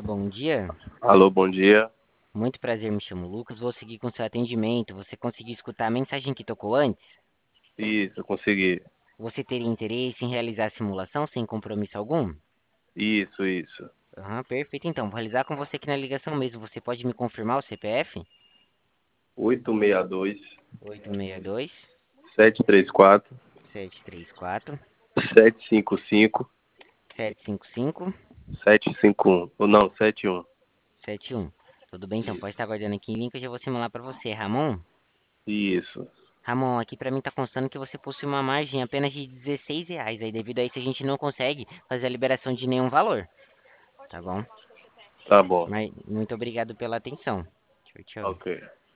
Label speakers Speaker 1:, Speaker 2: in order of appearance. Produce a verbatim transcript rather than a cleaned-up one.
Speaker 1: bom dia.
Speaker 2: Alô, bom dia.
Speaker 1: Muito prazer, me chamo Lucas. Vou seguir com seu atendimento. Você conseguiu escutar a mensagem que tocou antes?
Speaker 2: Isso, eu consegui.
Speaker 1: Você teria interesse em realizar a simulação sem compromisso algum?
Speaker 2: Isso, isso.
Speaker 1: Aham, perfeito. Então, vou realizar com você aqui na ligação mesmo. Você pode me confirmar o C P F?
Speaker 2: Oito seis dois,
Speaker 1: oito seis dois,
Speaker 2: sete três quatro,
Speaker 1: sete três quatro,
Speaker 2: sete cinco cinco,
Speaker 1: sete cinco cinco,
Speaker 2: sete cinco um. Ou não, sete um.
Speaker 1: sete um. Tudo bem, então pode
Speaker 2: Isso.
Speaker 1: estar aguardando aqui em linha que eu já vou simular para você. Ramon?
Speaker 2: Isso.
Speaker 1: Ramon, aqui para mim tá constando que você possui uma margem apenas de dezesseis reais. Aí, devido a isso, a gente não consegue fazer a liberação de nenhum valor. Tá bom?
Speaker 2: Tá bom.
Speaker 1: Mas muito obrigado pela atenção. Tchau, tchau.
Speaker 2: Ok.